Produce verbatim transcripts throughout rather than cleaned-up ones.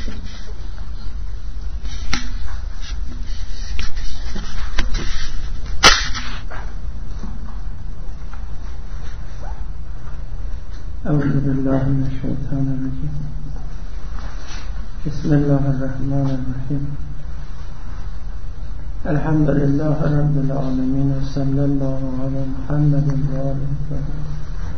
اعوذ بالله من الشیطان الرجیم. بسم الله الرحمن الرحیم. الحمد لله رب العالمین و صلی الله علی محمد و آله الطاهرین.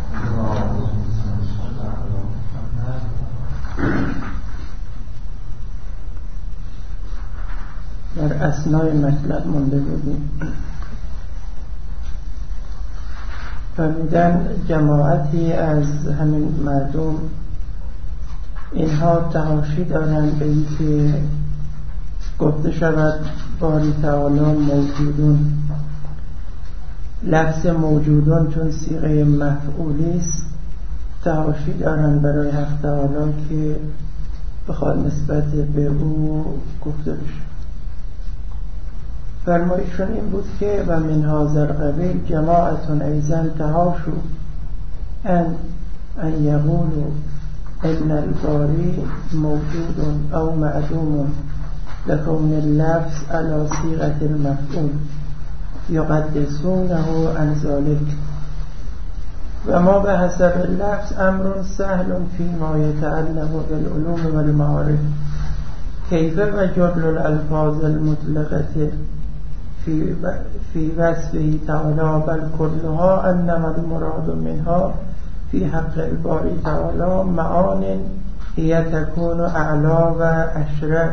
در اثنای مطلب مونده بودیم. فرمودن جماعتی از همین مردم اینها تحاشی دارند به این که گفته شود باری تعالی موجودون. لفظ موجودون چون صیغه مفعولی است تحاشی دارند برای حق تعالی که بخواد نسبت به او گفته بشه. فرمایشون این بود که و من هذا القبیل جماعتون ایزن تحاشو ان ان یقولوا ان الباری موجود او معدوم لكون اللفظ على صيغة المفعول يقدسونه عن ذلك و ما به حسب اللفظ امر سهل فيما يتعلق بالعلوم والمعارف كيف و جبل الالفاظ المطلقة في في وصفه تعالى بل كلها انما المراد منها في حق الباری تعالى معان هي تكون اعلى و اشرف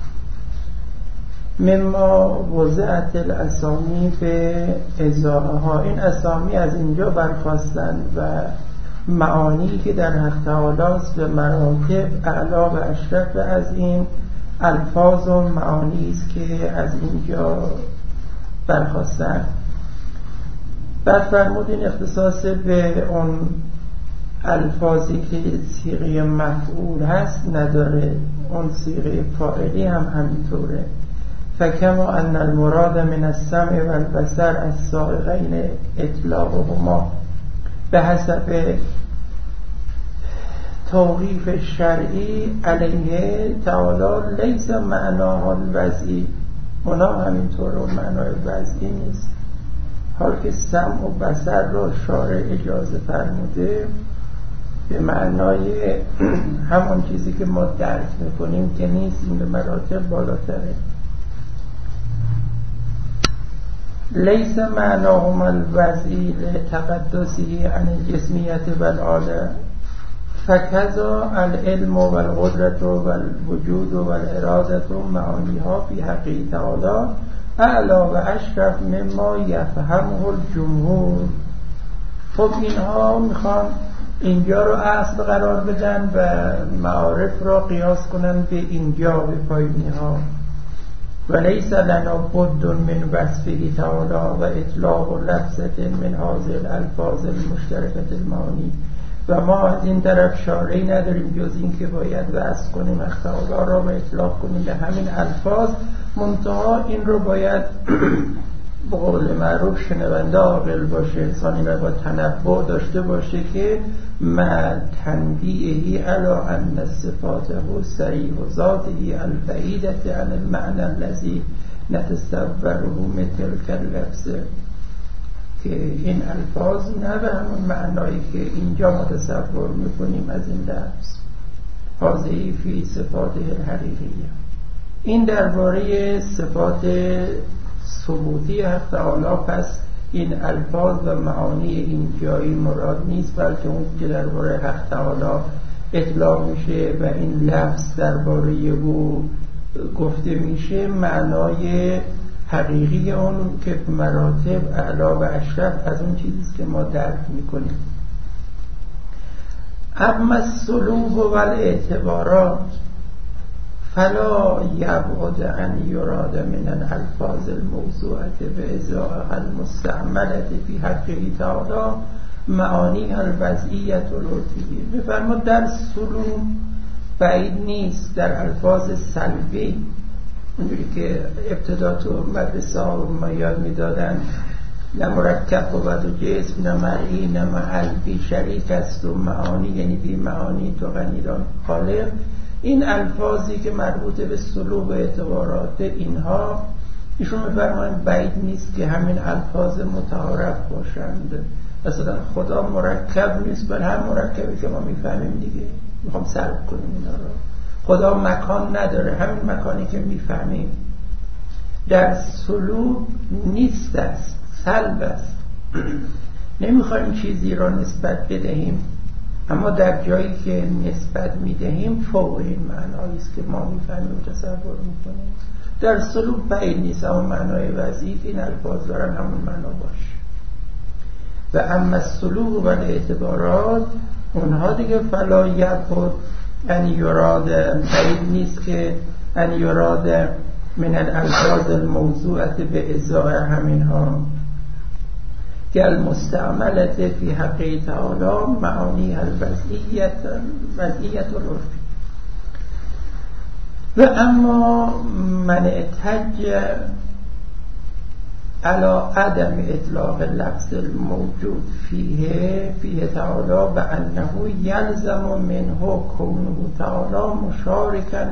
مما وضعت الاسامی به ازاها. این اسامی از اینجا برخواستند و معانی که در حق تعالی است به مراتب اعلا و اشرف از این الفاظ و معانی است که از اینجا برخواستند. بعد فرمودین اختصاص به اون الفاظی که صیغه مفعول هست نداره، اون صیغه فاعلی هم همینطوره. فکما ان المراد من السمع و البصر السائغین اطلاقهما به حسب توقیف شرعی علیه تعالی لیس معناه الوضعی، اونا همینطور و معنای وضعی نیست. حال که سمع و بصر رو شارع اجازه فرموده به معنای همون چیزی که ما درک میکنیم که نیست، این به مراتب بالاتره. لیس معناهما الوضعی لتقدسه عن الجسمیت والعاله فکذا العلم والقدرت والوجود والارادت معانیها فی حقیقت تعالی اعلا و اشرف مما یفهمه الجمهور. خب اینها میخوان اینجا رو اصل قرار بدن و معارف را قیاس کنن به اینجا به پایینی ها. و لیس لنا بد من وصفه تعالی و اطلاق و لفظت من هذه الالفاظ المشترکه المعانی. و ما از این طرف شارعی نداریم جز این که باید وصف کنیم حق تعالی را و اطلاق کنیم به همین الفاظ. منتها این رو باید به قول معروف شنونده عاقل باشه، انسانی و با تنبؤ داشته باشه که ما تنبیهی علی ان صفاته صریح و ذاته البعیدة عن المعنى الذی نتصوره مثل کاللفظ، که این الفاظ نه به همون معنایی که اینجا متصور میکنیم از این لفظ. حاضری فی صفاته الحقیقیه. این درباره صفات ثبوتی حق تعالی. پس این الفاظ و معانی این جایی مراد نیست، بلکه اون که درباره حق تعالی اطلاق میشه و این لفظ درباره او گفته میشه معنای حقیقی اون که مراتب اعلا و اشرف از اون چیزیست که ما درک میکنیم. اما السلوک و الاعتبارات فلا یبعد ان یراد من الالفاظ الموضوعه به ازاءها المستعمله فی حقه تعالی معانی الوضعیه اللطفیه. میفرماد در سلوک بعید نیست در الفاظ سلبی، اونجوری که ابتدا تو مدرسه ها ما یاد میدادن نه مرکب بود و جسم نه مرئی نه محل بی شریک است و معانی، یعنی بی معانی تو غنیدان خالق. این الفاظی که مربوط به سلوک و اعتبارات اینها، ایشون می‌فرمایند بعید نیست که همین الفاظ متعارف باشند. مثلا خدا مرکب نیست، بل هر مرکبی که ما میفهمیم دیگه میخوام صرف کنیم اینا رو. خدا مکان نداره، همین مکانی که میفهمیم. در سلوک نیست است، سلب است. نمیخوایم چیزی را نسبت بدهیم، اما در جایی که نسبت میدهیم فوق این معنایی است که ما میفهمیم و تصور میکنیم. در سلوک بعید نیست اما معنای وضعی این الفاظ دارن همون معنا باشه. و اما السلوک و الاعتبارات، اونها دیگه فلا یبعد ان یراد، بعید نیست که ان یراد من الالفاظ الموضوعه به ازای همینها که المستعملت فی حق تعالی معانی الوضعیت وضعیت العرفی. و اما من احتج علی عدم اطلاق لفظ الموجود فیه فیه تعالی به انه یلزم منه کونه تعالی مشارکا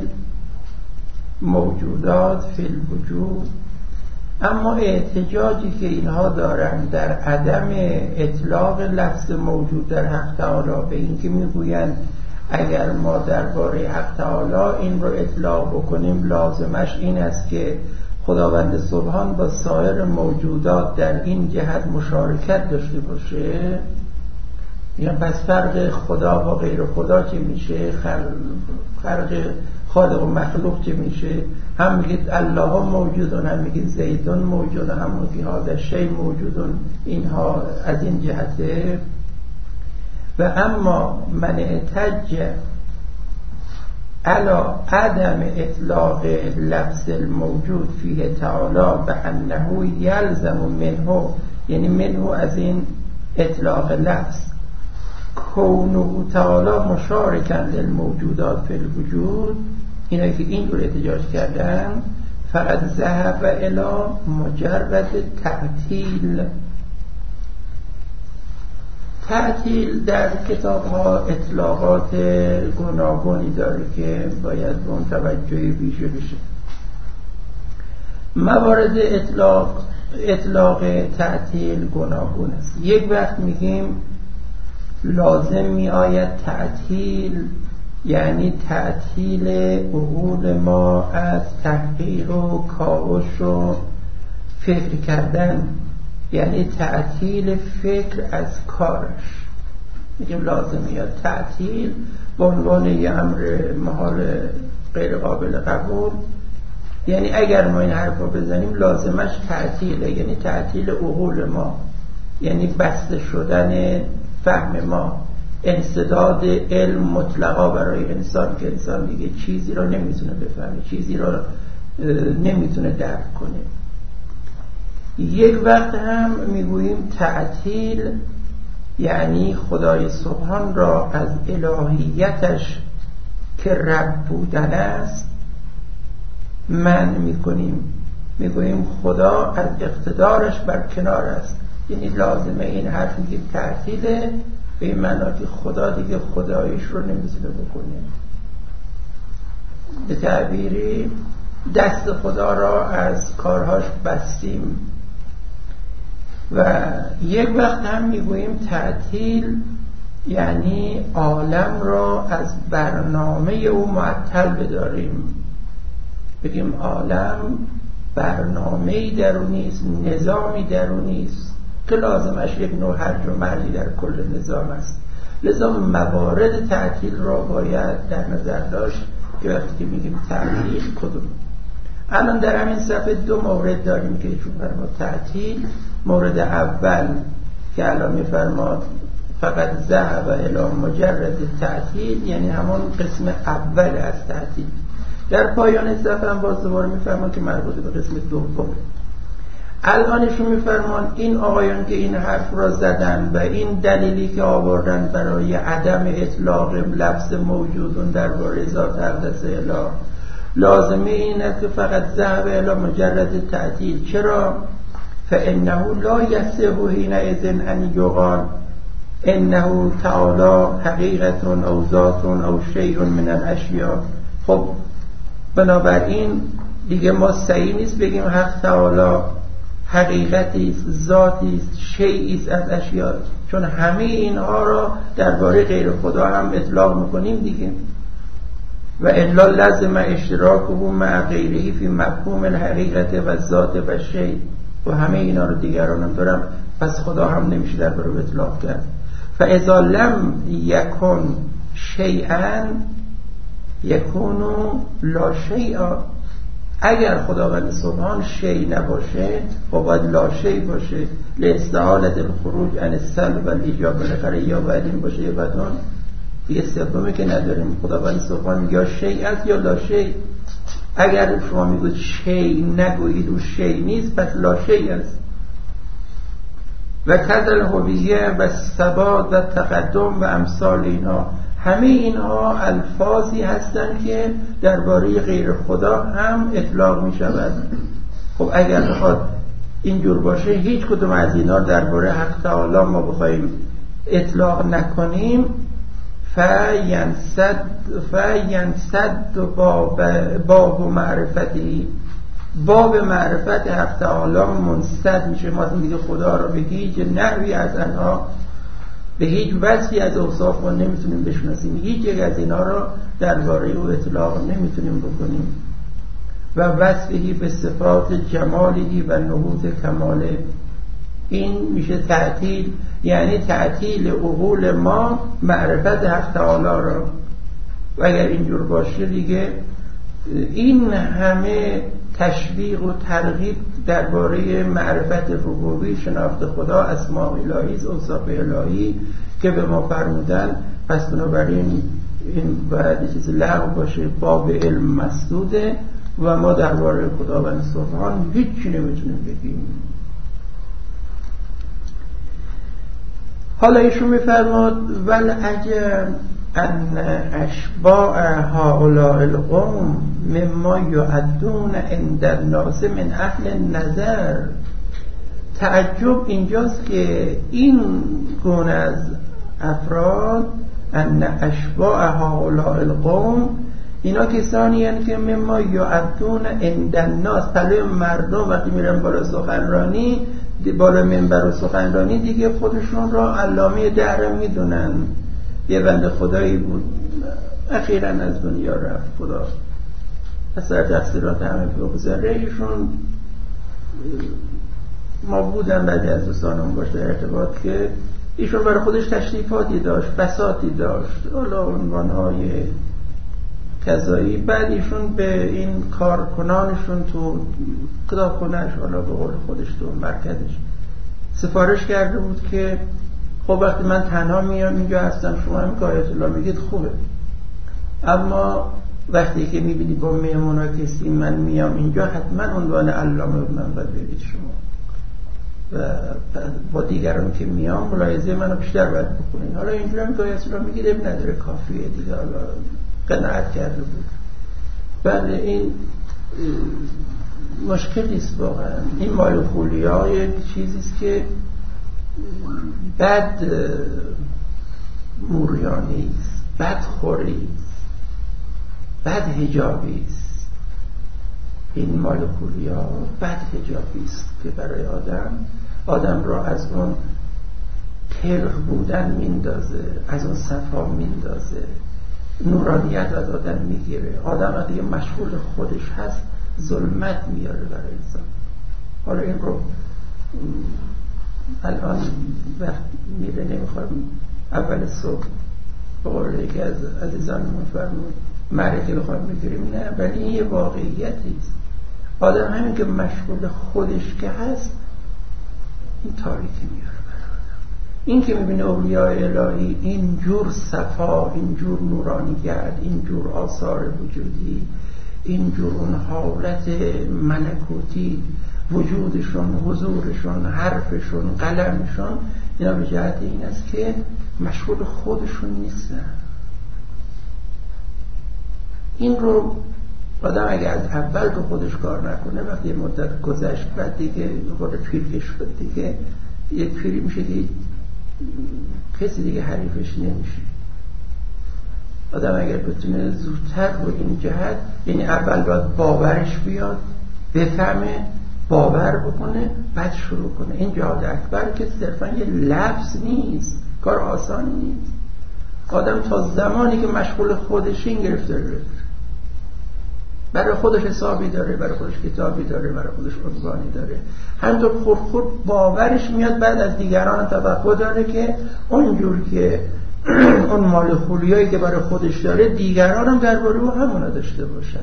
للموجودات فی الوجود. اما احتجاجی که اینها دارن در عدم اطلاق لفظ موجود در حق تعالی به این که میگویند اگر ما درباره حق تعالی این رو اطلاق بکنیم لازمش این است که خداوند سبحان با سایر موجودات در این جهت مشارکت داشته باشه، یا پس فرق خدا با غیر خدا چه میشه؟ فرق خالق و مخلوق چه میشه؟ هم میگید الله موجودون، هم میگید زیدون موجودون، هم میگید هذا شی موجودون. اینها از این جهته. و اما من احتج علی عدم اطلاق لفظ الموجود فیه تعالی به انه یلزم منه، یعنی منه از این اطلاق لفظ، کونه تعالی مشارکا للموجودات فی الوجود، اینایی که این رو احتجاج کردن فقط ذهب الی مجرد تعطیل. تعطیل در کتاب ها اطلاقات گوناگونی داره که باید به اون توجهی ویژه بشه. موارد اطلاق اطلاق تعطیل گوناگون است. یک وقت میگیم لازم می آید تعطیل، یعنی تعطیل عقول ما از تحقیر و کاوش و فکر کردن، یعنی تعطیل فکر از کارش. میگیم لازم میاد تعطیل به عنوان یه امر محال غیر قابل قبول، یعنی اگر ما این حرف رو بزنیم لازمش تعطیله، یعنی تعطیل عقول ما، یعنی بسته شدن فهم ما، انسداد علم مطلقا برای انسان که انسان دیگه چیزی رو نمیتونه بفهمه، چیزی رو نمیتونه درک کنه. یک وقت هم میگوییم تعطیل یعنی خدای سبحان را از الهیتش که رب بودن است منع میکنیم، میگوییم خدا از اقتدارش بر کنار است. یعنی لازمه این حرف میگیم تعطیله به این معنا که خدا دیگه خدایش رو نمیتونه بکنه. به تعبیری دست خدا را از کارهاش بستیم. و یک وقت هم میگوییم تعطیل یعنی عالم را از برنامه او معطل بداریم، بگیم عالم برنامه‌ای درونی است، نظامی درونی است که لازمش یک نوع هرج و مرجی در کل نظام است. لذا موارد تعطیل را باید در نظر داشت که وقتی که میگیم تعطیل کدوم. الان در همین صفحه دو مورد داریم که چون فرماد تعطیل. مورد اول که الان میفرماد فقط ذهب الی مجرد تعطیل، یعنی همون قسم اول از تعطیل. در پایان صفحه هم باز دوباره میفرمان که مربوط به قسم دوم. الانشون میفرمان این آقایان که این حرف را زدن و این دلیلی که آوردن برای عدم اطلاق لفظ موجودون درباره ذات اقدس اله لازمه این است که فقط ذهب الی مجرد تعطیل. چرا؟ فانه لا یصح حینئذ ان یقال، انه تعالی حقیقت او ذات او شیء من الاشیاء. خب بنابراین دیگه ما صحیح نیست بگیم حق تعالی حقیقتی است، ذاتی است، شیئی است از اشیاء، چون همه اینها را درباره غیر خدا هم اطلاق میکنیم دیگه. و الا لازم اشتراکه مع غیره فی مفهوم الحقیقت و ذات و شیء. و همه اینا رو دیگران هم دارم، پس خدا هم نمیشه درباره اطلاق کرد. فاذا لم یکن شیئا یکون لا شیئا. اگر خداوند سبحان شیء نباشه و باید لا شیء باشه، لاستحالة الخروج عن السلب و الایجاب بالاخره یا باید این باشه یا باید اون. دیگه سومی که نداریم، خداوند سبحان یا شیء است یا لا شیء. اگر شما میگوید شیء نگویید و شیء نیست، پس لا شیء است. و کذل هویه و ثبات و تقدم و امثال اینا، همه اینها الفاظی هستند که درباره غیر خدا هم اطلاق می شود. خب اگر بخواد اینجور باشه، هیچ کدوم از اینا درباره حق تعالی ما بخوایم اطلاق نکنیم، فینسد فینسد باب باب معرفتی، باب معرفت حق تعالی منسد میشه. ما دیگه خدا رو به هیچ نحوی از آنها، به هیچ وصفی از اوصاف ما نمیتونیم بشناسیم، هیچ یک از اینا رو درباره او اطلاق نمیتونیم بکنیم. و وصفی به صفات جمالی و نهوض کماله، این میشه تعطیل، یعنی تعطیل عقول ما معرفت حق تعالی را. و اگر اینجور باشه دیگه این همه تشویق و ترغیب درباره معرفت ربوبی، شناخت خدا، اسماء الهی، اوصاف الهی که به ما فرمودن، پس بنابراین این باید چیز لغو باشه، باب علم مسدوده و ما درباره خداوند سبحان هیچی نمیتونیم بگیم. حالا ایشون میفرماد ول اگر ان اشباع هؤلاء القوم مما یعدون عند الناس من اهل النظر. تعجب اینجاست که این گونه از افراد، ان اشباع هؤلاء القوم، اینا کسانی هستند که مما یعدون عند الناس، پلوی مردم وقتی میرن بالا سخنرانی، بالا منبر و سخنرانی دیگه خودشون را علامه دهر میدونن. یه بنده خدایی بود اخیراً از دنیا رفت، خدا اثر تقصیرات همه بگذاره. ایشون ما بودن بعدی از دوستانم باشه در ارتباط که ایشون برای خودش تشریفاتی داشت، بساطی داشت، حالا عنوانهای کذایی. بعد ایشون به این کارکنانشون تو کتابخونه‌اش، حالا به قول خودش تو مرکزش، سفارش کرده بود که خب وقتی من تنها میام اینجا هستم، شما هم که آیت الله میگید خوبه، اما وقتی که میبینی با مهمونا کسی من میام اینجا، حتما عنوان علامه من باید بگید شما، و با دیگران که میام ملاحظه منو بیشتر باید بکنین. حالا اینجا هم که آیت الله میگید اب نداره، کافیه دیگه، حالا قناعت کرده بود. بله این مشکلی است واقعا. این مال خولیا یک چیزیست که بد موریانی است، بد خوری است، بد حجابی است. این مال خولیا بد حجابی است که برای آدم آدم را از اون تلخ بودن میندازه، از اون صفا میندازه، نورانیت از آدم میگیره. آدم وقتی مشغول خودش هست ظلمت میاره برای انسان. حالا این رو الان وقت میره نمیخوام اول صبح به قول یکی از عزیزان فرمود معرکه بخوایم بگیریم، نه، ولی این یه واقعیتی است. آدم همین که مشغول خودش که هست این تاریکی میاره برای آدم. این که میبینه اولیاء الهی اینجور صفا، اینجور نورانیت، اینجور آثار وجودی، اینجور اون حالت ملکوتی، وجودشون، حضورشون، حرفشون، قلمشون، اینا به جهت این است که مشغول خودشون نیستن. این رو آدم اگر از اول به خودش کار نکنه، وقتی یه مدت گذشت بعد دیگه خود پیر شد دیگه، یک پیری میشه که کسی دیگه حریفش نمیشه. آدم اگر بتونه زودتر رو این جهت، یعنی اول باید باورش بیاد، بفهمه، باور بکنه، بعد شروع کنه. این جهاد اکبر که صرفا یه لفظ نیست، کار آسانی نیست. آدم تا زمانی که مشغول خودشه این گرفتاری رو داره، برای خودش حسابی داره، برای خودش کتابی داره، برای خودش عنوانی داره، همینطور خود خود باورش میاد. بعد از دیگران توقع داره که اونجور که اون مال خولیایی که برای خودش داره دیگران هم درباره او همونو داشته باشن.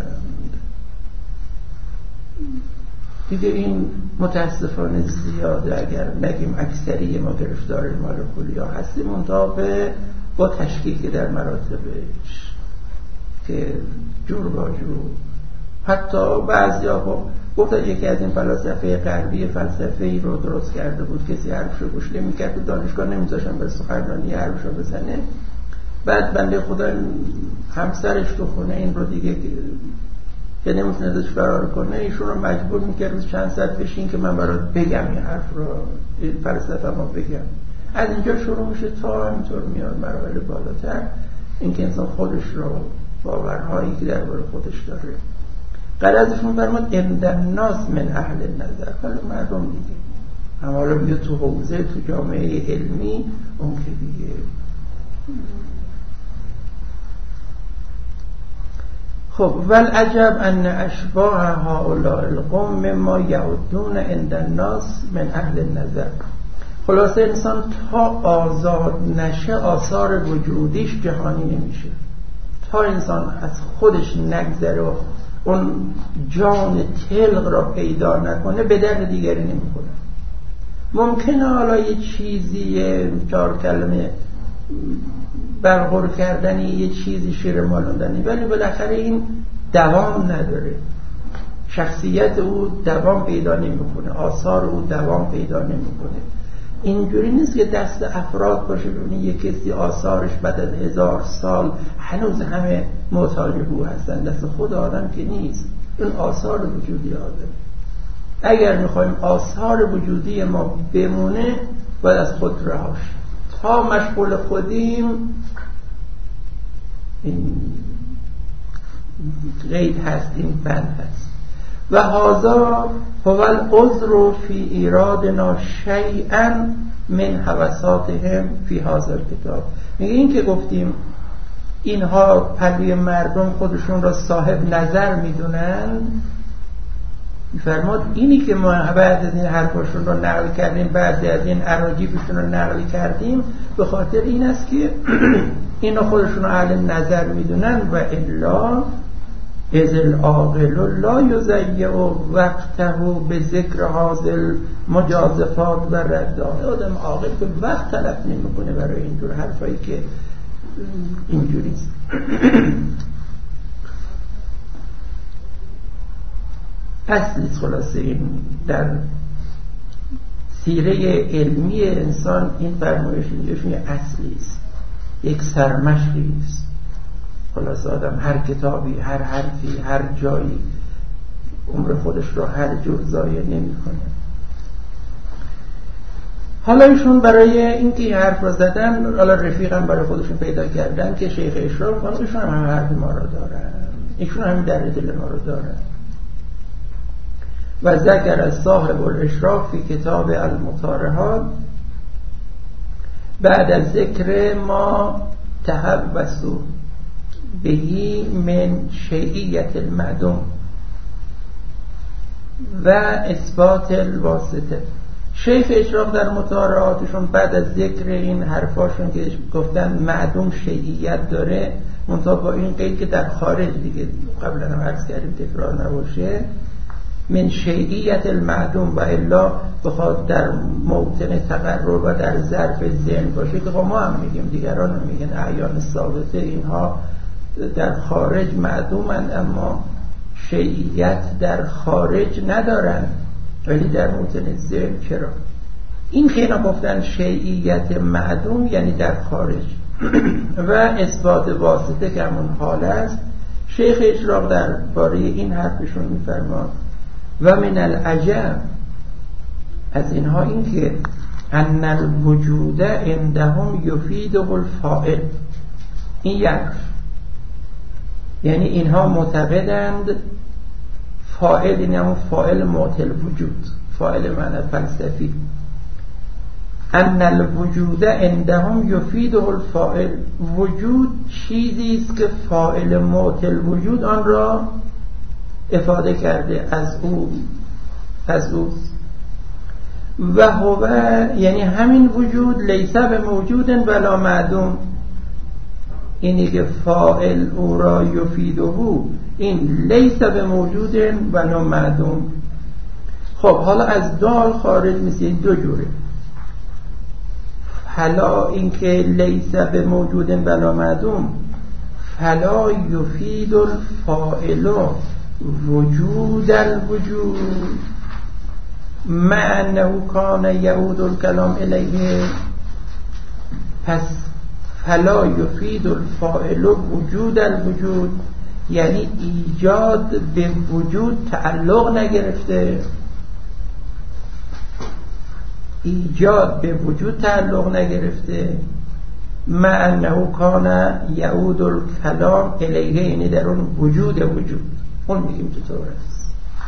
دیگه این متاسفانه زیاده، اگر نگیم اکثری ما گرفتار مال خولیا هستیم، منتها با تشکیک در مراتبش که جور با جور. حتی بعضیا خب گفتن یکی از این فلاسفه غربی فلسفه‌ای رو درست کرده بود، کسی حرفشو گوش نمی‌کرد، دانشگاه نمی‌ذاشتن به سخنرانی حرفشو بزنه. بعد بنده خدا همسرش تو خونه این رو دیگه که نمیتونه ازش فرار کنه، ایشون رو مجبور می‌کرد روز چند ساعت بشین که من برات بگم این حرف رو، این فلسفه ما بگم. از اینجا شروع میشه تا همینطور میاد مراحل بالاتر، اینکه انسان خودش رو، باورهایی که درباره خودش داره. غرضشون فرمود عند الناس من اهل النظر، حالا مردم دیگه هم حالا بیا تو حوزه، تو جامعه علمی، اون که دیگه. خب والعجب ان اشباح هؤلاء القوم مما یعدون عند الناس من اهل النظر. خلاصه انسان تا آزاد نشه آثار وجودیش جهانی نمیشه. تا انسان از خودش نگذره و اون جان تلق را پیدا نکنه به درد دیگری نمیخوره. ممکنه حالا یه چیزی، چهار کلمه برخور کردنی، یه چیزی شیر مالوندنی، ولی بالاخره این دوام نداره. شخصیت او دوام پیدا نمیکنه، آثار او دوام پیدا نمیکنه. اینجوری نیست که دست افراد باشه ببینید یک کسی آثارش بعد از هزار سال هنوز همه محتاج او هستن. دست خود آدم که نیست، این آثار وجودی آدم. اگر میخوایم آثار وجودی ما بمونه باید از خود رهاش. تا مشغول خودیم این قید هست، این بند هست. و هذا هو العذر فی ایرادنا شیئا من هوساتهم فی هذا الکتاب. میگه این که گفتیم اینها پلوی مردم خودشون را صاحب نظر میدونن، میفرماد اینی که ما بعد از این حرفاشون رو نقل کردیم، بعد از این اراجیفشون رو نقل کردیم، به خاطر این است که اینا خودشون رو اهل نظر میدونن. و الا اذ العاقل لا یضیع وقته به ذکر حاصل مجازفات و ردات. آدم عاقل که وقت تلف نمیکنه برای اینجور حرفایی که اینجوریست. اصلی خلاصه این در سیره علمی انسان این فرمایش اینجاشون یه اصلی است، یک سرمشقی است. خلاصه آدم هر کتابی، هر حرفی، هر جایی عمر خودش رو هر جور ضایع نمی‌کنه. حالا ایشون برای اینکه این حرف رو زدن، حالا رفیقم برای خودشون پیدا کردن که شیخ اشراف کنن، ایشون هم همه حرف ما رو دارن، ایشون هم در دل ما رو دارن. و ذکر از صاحب الاشراف فی کتاب المطارحات بعد از ذکر ما تهوسو بهی من شیعیت المعدوم و اثبات الواسطه. شیخ اشراف در مطالعاتشون بعد از ذکر این حرفاشون که گفتن معدوم شیعیت داره، منتها با این قید که در خارج، دیگه قبلا هم عرض کردیم تکرار نباشه، من شیعیت المعدوم و الا بخواد در موطن تقرر و در ظرف ذهن باشه که ما هم میگیم، دیگران هم میگن اعیان ثابته اینها در خارج معدومند اما شیعیت در خارج ندارن، ولی در موطن ذهن چرا؟ این که اینا گفتن شیعیت معدوم یعنی در خارج و اثبات واسطه که همون حال است. شیخ اشراق در باره این حرفشون میفرماد و من العجب، از اینها این که ان الوجود عندهم یفیده الفاعل. این یک، یعنی اینها معتقدند فاعل، این همون فاعل معطل وجود، فاعل معنی فلسفی. ان الوجود عندهم یفیده الفاعل، وجود چیزی است که فاعل معطل وجود آن را افاده کرده، از او از او و هو، یعنی همین وجود لیس به موجود ولا معدوم، اینی که فاعل او را یفیده، این لیس به موجود ولا معدوم. خب حالا از دال خارج میشه دو جوره، فلا اینکه لیس به موجود ولا معدوم، فلا یفید الفاعل وجود الوجود مع انه کان یعود الکلام الیه. پس فلا یفید الفاعل وجود الوجود، یعنی ایجاد به وجود تعلق نگرفته، ایجاد به وجود تعلق نگرفته، مع انه کان یعود الکلام الیه، یعنی در اون وجود وجود، اون میگیم چطور است.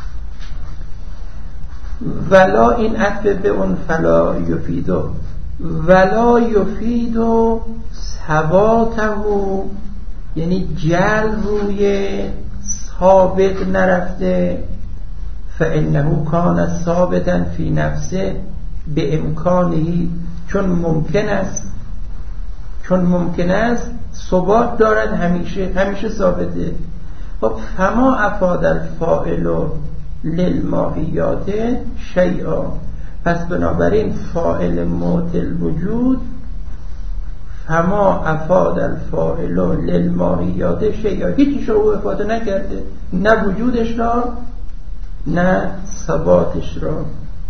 ولا این عطف به اون فلا یفیدو، ولا یفیدو ثباته، یعنی جل روی ثابت نرفته، فانه کان ثابتا فی نفسه به امکانهی، چون ممکن است، چون ممکن است ثبات دارد، همیشه همیشه ثابته. خب فما افاد الفاعل للماهیات شیئا، پس بنابراین فاعل معطل وجود، فما افاد الفاعل للماهیات شیئا، هیچیش رو افاده نکرده، نه وجودش را نه ثباتش را.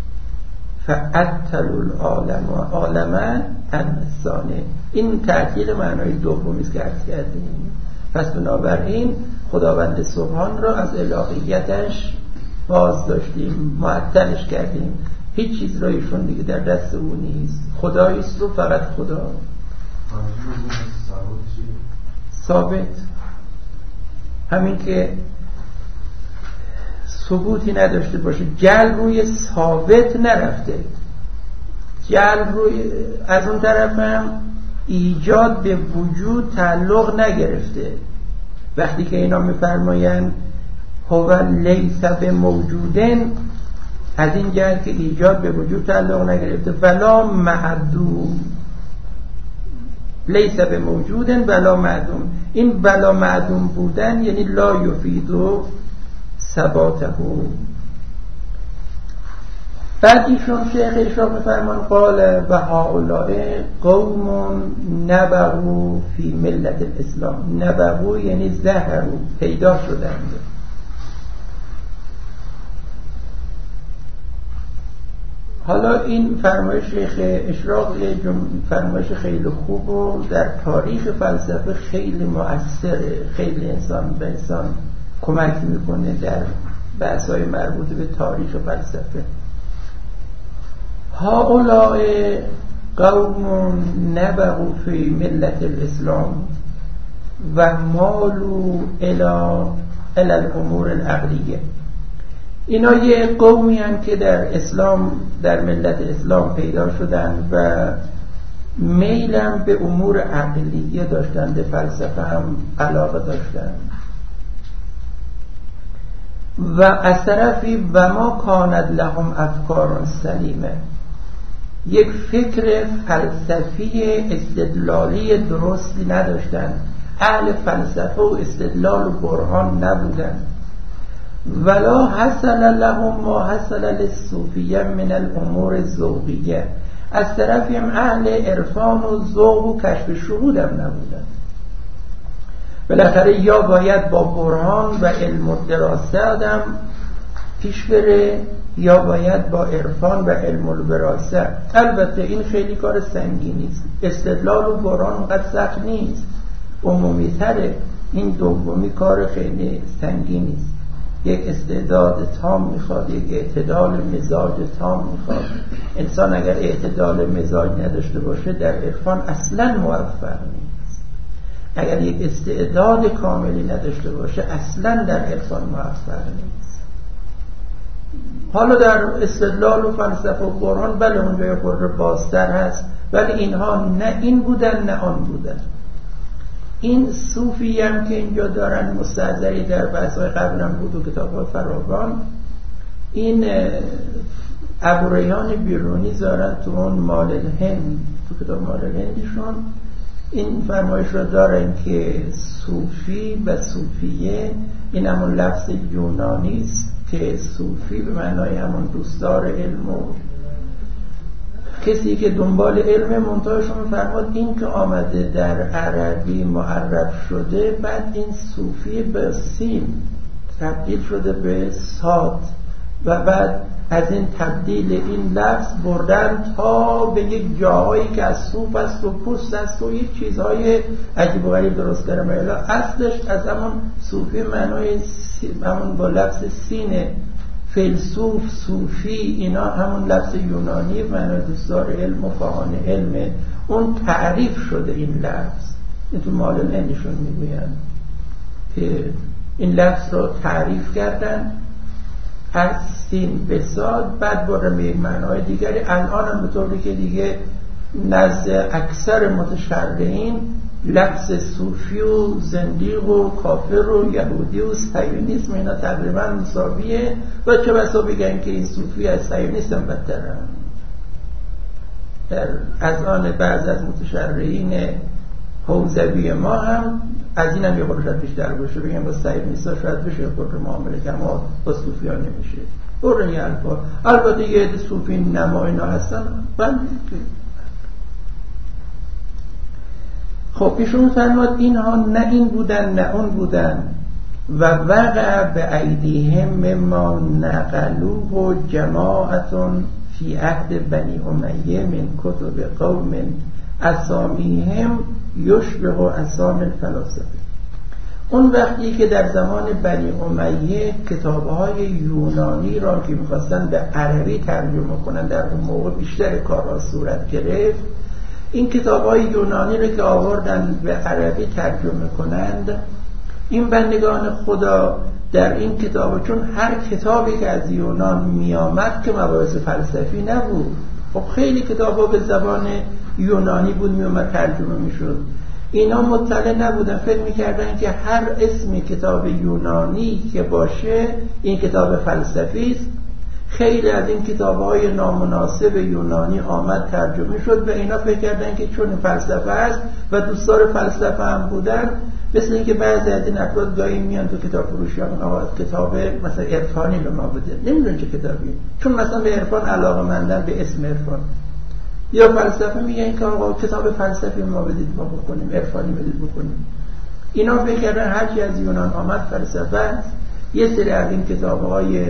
فعطل العالم و عالما انسانه، این تعطیل معنای دومی است که عرض کردیم. پس بنابراین خداوند سبحان را از الهیتش باز داشتیم، معطلش کردیم، هیچ چیز را ایشون دیگه در دست او نیست، خداییست و فقط خدا. ثابت، همین که ثبوتی نداشته باشه، جل روی ثابت نرفته، جل روی، از اون طرف هم ایجاد به وجود تعلق نگرفته. وقتی که اینا میفرمایند هو لیس به موجودن، از این جهت که ایجاد به وجود تعلق نگرفته، ولا معدوم، لیس به موجودن ولا معدوم، این ولا معدوم بودن یعنی لا یفیدو ثباته. بعد ایشون شیخ ایشون میفرمان قال و هؤلاء قوم نبغوا فی ملت الاسلام، نبغوا یعنی ظهروا، پیدا شدند. حالا این فرمایش شیخ اشراق فرمایش خیلی خوب و در تاریخ فلسفه خیلی مؤثره، خیلی انسان به انسان کمک میکنه در بحث‌های مربوط به تاریخ فلسفه. هؤلاء قوم نبغوا فی ملت الاسلام و مالوا الی الی الامور العقلیه، اینا یه قومی هم که در اسلام، در ملت اسلام پیدا شدن و میلم به امور عقلیه داشتن، به فلسفه هم علاقه داشتن. و از طرفی و ما کانت لهم افکار سلیمه، یک فکر فلسفی استدلالی درستی نداشتن، اهل فلسفه و استدلال و برهان نبودن. ولا حصل لهم ما حصل للصوفیه من الامور الذوقیه، از طرفی هم اهل عرفان و ذوق و کشف شهود هم نبودن. بالاخره یا باید با برهان و علم و دراسه آدم پیش بره، یا باید با عرفان و علم و دراسه. البته این خیلی کار سنگینی است، استدلال و برهان اونقدر سخت نیست، عمومی تره، این دومی کار خیلی سنگینی است. یک استعداد تام میخواد، یک اعتدال مزاج تام میخواد. انسان اگر اعتدال مزاج نداشته باشه در عرفان اصلا موفق نیست. اگر یک استعداد کاملی نداشته باشه اصلا در عرفان موفق نیست. حالا در استدلال و فلسفه و قرآن بله اونجا یه خورده بازتر هست، ولی اینها نه این بودن نه آن بودن. این صوفی هم که اینجا دارن مستحضری در بحث‌های قبل هم بود و کتاب‌های فراوان، این ابو ریحان بیرونی دارن تو اون مال الهند، تو کتاب مال الهندشون این فرمایش رو دارن که صوفی و صوفیه این همون لفظ یونانی است که صوفی به معنای همون دوستدار علم و کسی که دنبال علم. منتهاشون فرماد این که آمده در عربی معرف شده، بعد این صوفی به سین تبدیل شده به صاد و بعد از این تبدیل این لفظ بردن تا به یک جاهایی که از صوف است و پوست است و یک چیزهای عجیب و غریب درست کردن. اصلش از همون صوفی معنای همون با لفظ سینه، فیلسوف، صوفی، اینا همون لفظ یونانی معنای دوستدار علم و فاهان علمه. اون تعریف شده این لفظ، این تو مال الهندشون میگوین که این لفظ رو تعریف کردن از سین به صاد، بعد بردن به یک معنای دیگری. الان هم به طوری که دیگه نزد اکثر متشرعین لفظ صوفی و زندیق و کافر و یهودی و صهیونیسم اینا تقریبا مساویه و چه بسا بگن که این صوفی از صهیونیسم هم بدترن. در از آن بعض از متشرعین حوزوی ما هم از این هم یه خورده شاید بیشتر باشه، بگن با صهیونیستا شاید بشه یه خورده معامله که اما با صوفی ها نمیشه. برن یه الفا البته یه عده صوفی نما اینا هستن. خب ایشون فرمود اینها نه این بودن نه اون بودن و وقع به ایدیهم مما نقلوه و جماعتون فی عهد بنی امیه من کتب قوم اسامیهم یشبه و اسام الفلاسفه. اون وقتی که در زمان بنی امیه کتابهای یونانی را که میخواستن به عربی ترجمه کنن، در اون موقع بیشتر کارها صورت گرفت، این کتابهای یونانی رو که آوردن به عربی ترجمه کنند، این بندگان خدا در این کتاب، چون هر کتابی که از یونان می آمد که مباحث فلسفی نبود، خب خیلی کتابها به زبان یونانی بود می اومد ترجمه می شد، اینا مطلع نبودن، فکر می کردن که هر اسم کتاب یونانی که باشه این کتاب فلسفی است. خیلی از این کتاب‌های نامناسب یونانی آمد ترجمه شد و اینا فکر کردن که چون فلسفه است و دوستدار فلسفه هم بودن، مثل اینکه بعضی از این افراد گاهی میان تو کتاب فروشی ها کتاب مثلا عرفانی به ما بده، نمیدونن چه کتابی، چون مثلا به عرفان علاقه‌مندن، به اسم عرفان یا فلسفه، میگن که آقا کتاب فلسفی ما بدید ما بکنیم، عرفانی بدید بکنیم. اینا فکر کردن هرچی از یونان آمد فلسفه است. یه سری از این کتاب‌های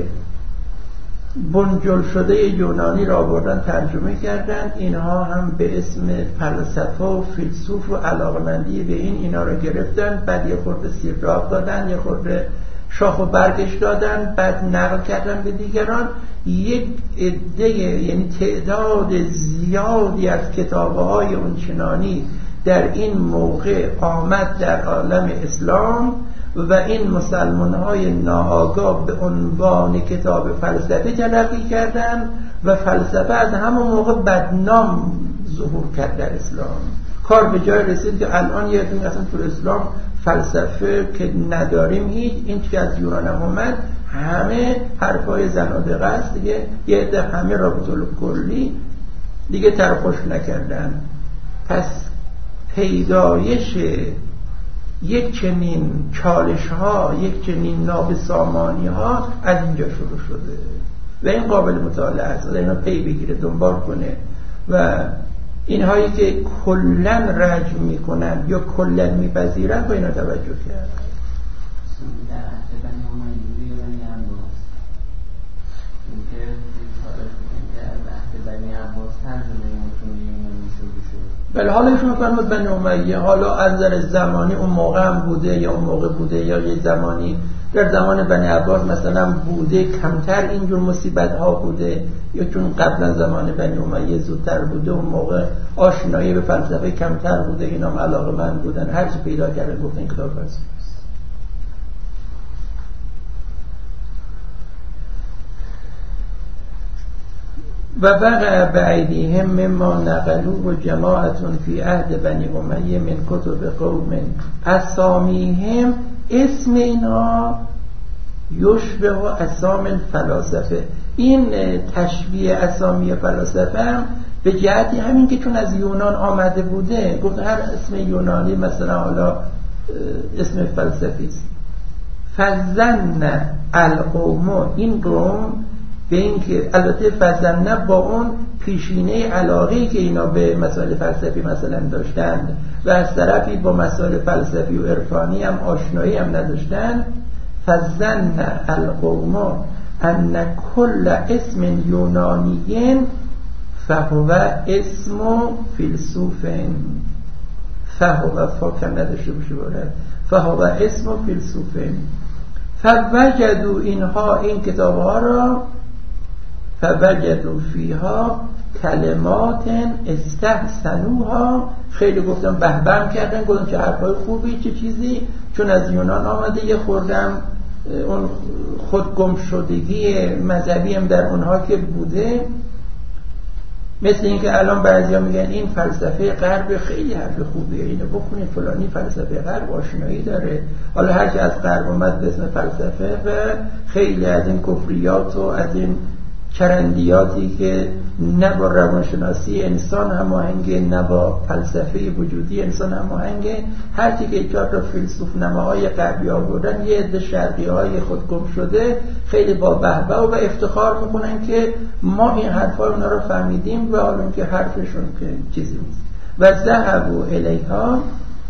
بنجل شده یونانی را آوردن ترجمه کردن، اینها هم به اسم فلسفه و فیلسوف و علاقمندی به این اینا را گرفتن، بعد یه خورده سیراب دادن، یه خورده شاخ و برگش دادن، بعد نقل کردن به دیگران. یک عده یعنی تعداد زیادی از کتاب‌های اونچنانی در این موقع آمد در عالم اسلام و این مسلمان‌های ناآگاه به عنوان کتاب فلسفی تلقی کردن و فلسفه از همون موقع بدنام ظهور کرد در اسلام. کار به جای رسید که الان یه دونه اصلا تو اسلام فلسفه که نداریم، هیچ این که از یونان هم اومد همه حرفای زنادقه است دیگه، یه عده همه را به طور کلی دیگه ترخوش نکردن. پس پیدایش یک چنین چالش ها، یک چنین نابسامانی ها از اینجا شروع شده و این قابل مطالعه است، اینا پی بگیره، دنبال کنه و اینهایی که کلن رجم میکنن یا کلن میپذیرن با اینا توجه کرد. بله حالا ایشون فرمود بنی امیه، حالا از نظر زمانی اون موقع هم بوده یا اون موقع بوده یا یه زمانی در زمان بنی عباس مثلا بوده کمتر اینجور مصیبت ها بوده، یا چون قبلا زمان بنی امیه زودتر بوده، اون موقع آشنایی به فلسفه کمتر بوده، اینا هم علاقه‌مند بودن، هر چی پیدا کردن گفتن کتاب فلسفه. و وقع بأیدیهم مما نقلوا جماعة فی عهد بنی امیه من کتب قوم اسامیهم، اسم اینا یشبه و اسامی الفلاسفه. این تشبیه اسامی فلاسفه هم به جهتی همین که چون از یونان آمده بوده، گفت هر اسم یونانی مثلا حالا اسم فلسفی است. فظن القوم، این قوم به این که البته فظن با اون پیشینه علاقه‌ای که اینا به مسائل فلسفی مثلا داشتند و از طرفی با مسائل فلسفی و عرفانی هم آشنایی هم نداشتند، فظن القوم ان کل اسم یونانی فهو اسم فیلسوف، فهو فاکم نداشته باشه باید فهو اسم فیلسوف. فوجدوا اینها این کتاب ها را، فوجدوا فیها کلمات استحسنوها، خیلی گفتم بهبم کردن، گفتم چه حرفای خوبی، چه چیزی، چون از یونان آمده، یه خوردم اون خودگم شدگی مذهبی هم در اونها که بوده. مثل این که الان بعضیا میگن این فلسفه غرب خیلی حرف خوبیه، اینو بکنید، فلانی فلسفه غرب آشنایی داره. حالا هر که از غرب اومد به اسم فلسفه و خیلی از این کفریات و از این چرندیاتی که نه با روانشناسی انسان هماهنگه، نه با فلسفه وجودی انسان هماهنگه، هر چی که چهار تا فیلسوف نماهای غربی آوردن، یه عده شرقی های خودگم شده خیلی با بهبه و افتخار میکنن که ما این حرفا اونا رو فهمیدیم، و حالا که حرفشون که چیزی نیست. و ذهبوا الیها،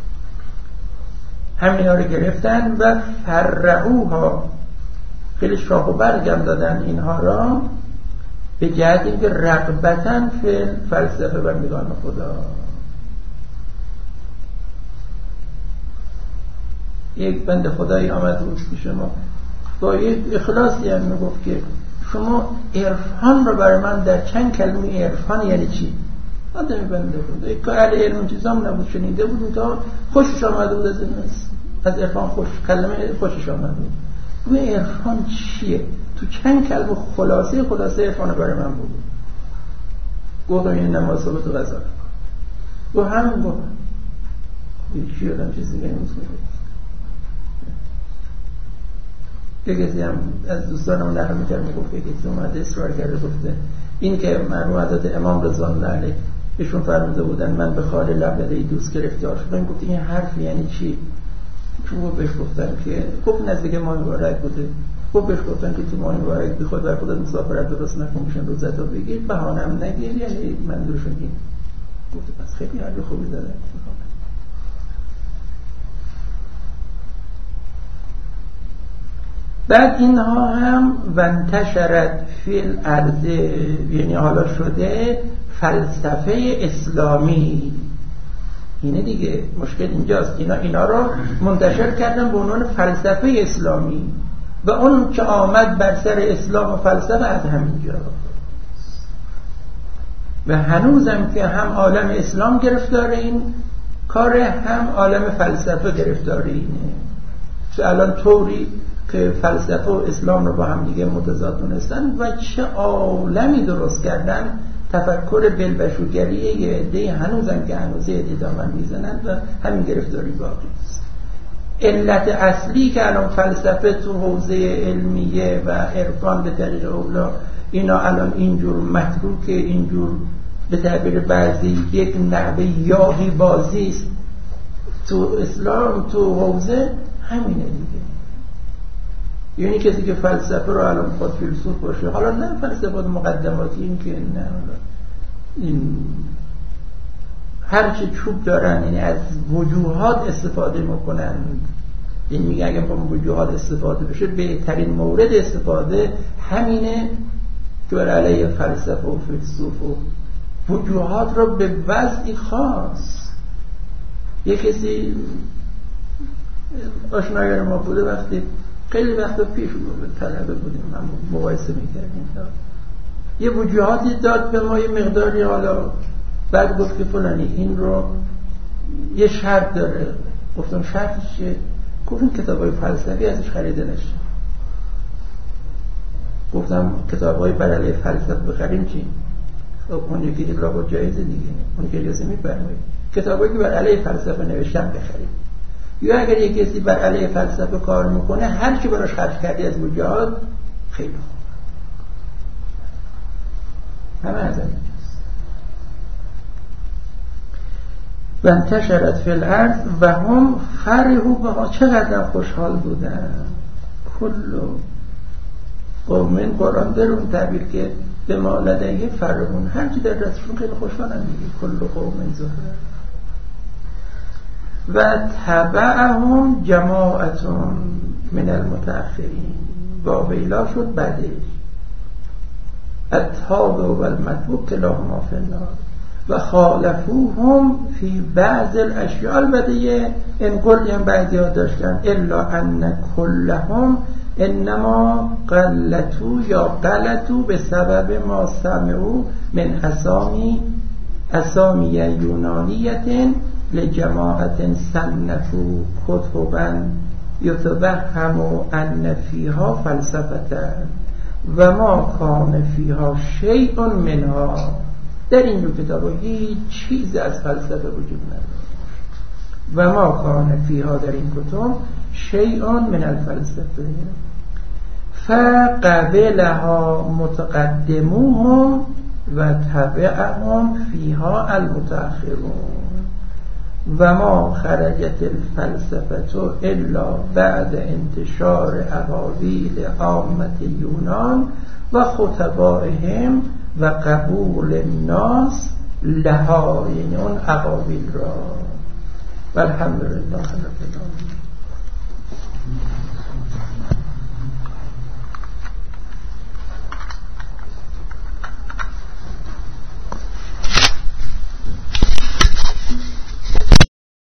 همین ها رو گرفتن و فرعوها، خیلی شاخ و برگم دادن اینها را، به جهت اینکه رغبتاً فی فلسفه بندگان خدا. یک بنده خدایی آمد بود پیش ما با یک اخلاصی هم میگفت که شما عرفان رو برای من در چند کلمه عرفان یعنی چی؟ آدمی بنده خدا یک اهل علم چیزام نبود، شنیده بود تا خوشش آمده بود، از از عرفان خوش کلمه خوشش آمده بود. و عرفان چیه؟ تو چند کلمه خلاصه خلاصه عرفان برای من بود. گفتم این نماز صبح تو غذا و همین گفت یکی آدم چیزی دیگه نمی‌کنه. که کسی هم از دوستانم نقل می‌کرد، میگفت که کسی اومده اصرار کرده گفته این که مرحوم حضرت امام رضوان الله علیه ایشون فرموده بودن من به خال لبله‌ی دوست گرفتار شدم. گفت این حرف یعنی چی؟ چون بهش گفتن که گفت نزدیک ماه مبارک بوده، گفت بهش گفتن که تو ماه مبارک بی خود بر خودت مسافرت درست نکن، میشن روزتو بگیر، بهانه هم نگیر، یعنی منظورشون این. گفت پس خیلی حرف خوبی داره. بعد اینها هم وانتشرت فی الارض، یعنی حالا شده فلسفه اسلامی. اینه دیگه مشکل اینجاست، اینا اینا رو منتشر کردن به عنوان فلسفه اسلامی و اون که آمد بر سر اسلام و فلسفه از همینجا. و هنوزم که هم عالم اسلام گرفتار این کاره، هم عالم فلسفه گرفتار اینه. که الان طوری که فلسفه و اسلام رو با هم دیگه متضاد دونستن و چه عالمی درست کردن. تفکر بلبشوگریه یه عده هنوزم که هنوز عده دامن میزنن و همین گرفتاری باقی است. علت اصلی که الان فلسفه تو حوزه علمیه و عرفان به طریق اولا اینا الان اینجور متروکه، اینجور به تعبیر بعضی یک نحوه یاغی بازی است تو اسلام، تو حوزه همینه دیگه. یعنی کسی که فلسفه رو الان خود فیلسوف باشه، حالا نه فلسفه مقدماتی، این که نه این هر چه چوب دارن یعنی از وجوهات استفاده میکنن، یعنی میگه اگه با وجوهات استفاده بشه بهترین مورد استفاده همینه که بر علیه فلسفه و فیلسوف و وجوهات رو به وضعی خاص. یک کسی آشنایان ما بوده وقتی خیلی وقتا پیش بود طلبه بودیم هم مقایسه میکردیم یه وجوهاتی داد به ما یه مقداری، حالا بعد گفت که فلانی این رو یه شرط داره. گفتم شرطش چیه؟ گفت این کتابای فلسفی ازش خریده نشه. گفتم کتابای بر علیه فلسفه بخریم چی؟ خب اون یکی دیگه با جایزه دیگه، اون که جایزه میفرمایید کتابایی که بر علیه فلسفه نوشتن بخریم. یا اگر یک کسی بر علیه فلسفه کار میکنه هر چی براش خرج کردی از وجوهات خیلی خوب، همه از اینجاست. و انتشرت فی الارض و هم فرحوا بها، چقدر خوشحال بودن. کلو قومن قرآن در اون تعبیر که به ما لدیه فرحون، هر چی در دستشون خیلی خوشحالن دیگه. کلو قومن زهره و تبعهم جماعتون من المتأخرین، با ویلا شد بعدش التابع و المتبوع کلاهما فی النار و خالفوهم فی بعض الاشیاء. البته یه انقلی هم بعضی ها داشتن الا ان کلهم انما قلتو یا قلتو به سبب ما سمعو من اسامی اسامی یونانیت لجماعت صنفوا کتبا یتوهم ان فیها فلسفه و ما کان فیها شیء منها. در این دو کتاب هیچ چیز از فلسفه وجود نداره. و ما کان فیها در این کتب شیء من الفلسفه فقبلها متقدموهم و تبعهم فیها المتأخرون و ما خرجت الفلسفه الا بعد انتشار اقاویل عامه یونان و خطبائهم و قبول الناس لها، یعنی اون اقاویل را. والحمدلله رب العالمین.